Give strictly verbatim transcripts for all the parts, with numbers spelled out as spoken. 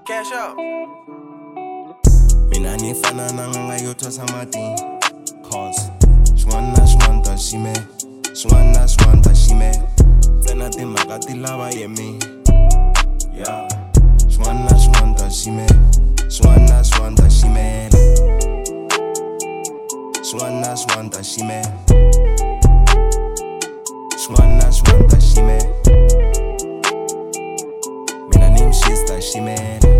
Cash out. Mina nifana nanga yothosa mati cause swana swanta shime swana swanta shime tsena timhaka ti lava yemi yeah swana swanta shime swana swanta shime swana swanta shime swana swanta shime mina nimshista shime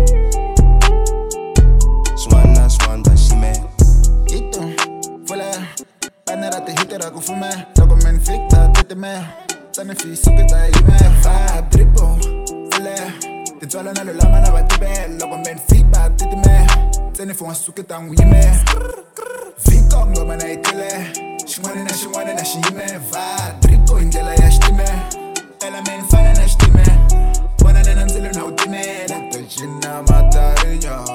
Swana swanda shime Ito, vola Panera te hitera ku fume Loko men fikta tete me Tane fi sukita ime Vibe drippo Vola Te twala na lulama na batibe Loko men fikta tete me Tane fi wan sukita nguyime Viko ngoma na itile Shimwane na shimwane na shime Vibe drippo indlela ya shtime Ela men fana na shtime Wana nena nzilo na utime Lata jina matarinya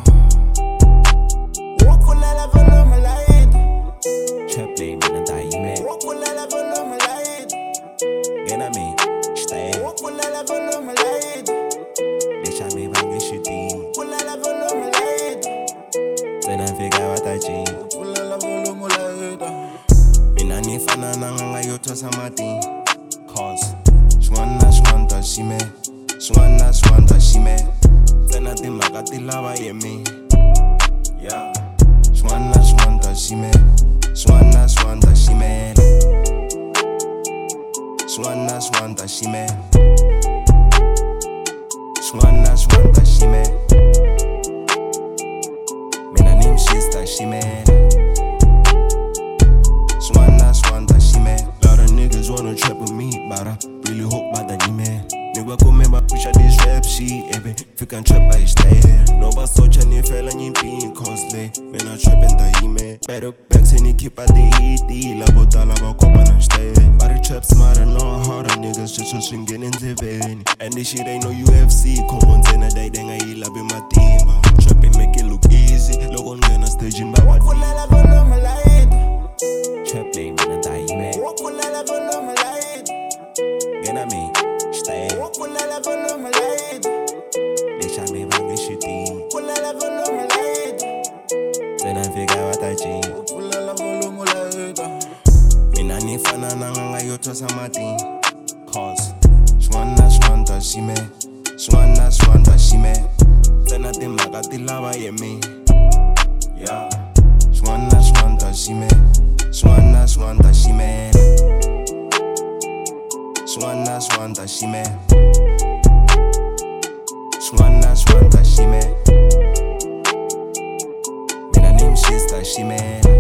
Trap lane mina daime Wakulala volume light Gena me stay Wakulala volume light Deixa me bange shiti Wakulala volume light Tsena fika wataji Wakulala volume light Mina nifana nanga yothosa mati cause Swana swanta shime Swana swanta shime Tsena timhaka ti lava yemi yeah Swana swanta shime Swana swanta shime Swana swanta shime Swana swanta shime Mina nimshista shime Swana swanta shime Lot of niggas wanna trap with me But I really hope by the nime Nigga come me push out this rap shit Ebe, fick and trap I stay No ba socha ni fella ni being costly Man I trap in the ime Better back say ni keep out the E D La bota la ba kopa na stay But the trap smarter, no harder Niggas just so swinging in the vein And this shit ain't no U F C Come on zena day denga ila be my team Trapping make it look easy Logo ngena staging by what Wakulala volume light Trap lane mina daime Wakulala volume light Gena me stay Wakulala volume light Deixa me bange shiti Wakulala volume light Tsena fika wataji Wakulala volume light Mina nifana nanga yothosa mati cause Swana swanta shime Swana swanta shime Tsena timhaka ti lava yemi yeah Swana swanta shime Swana swanta shime Swana swanta shime Swana swanta shime Mina nimshista shime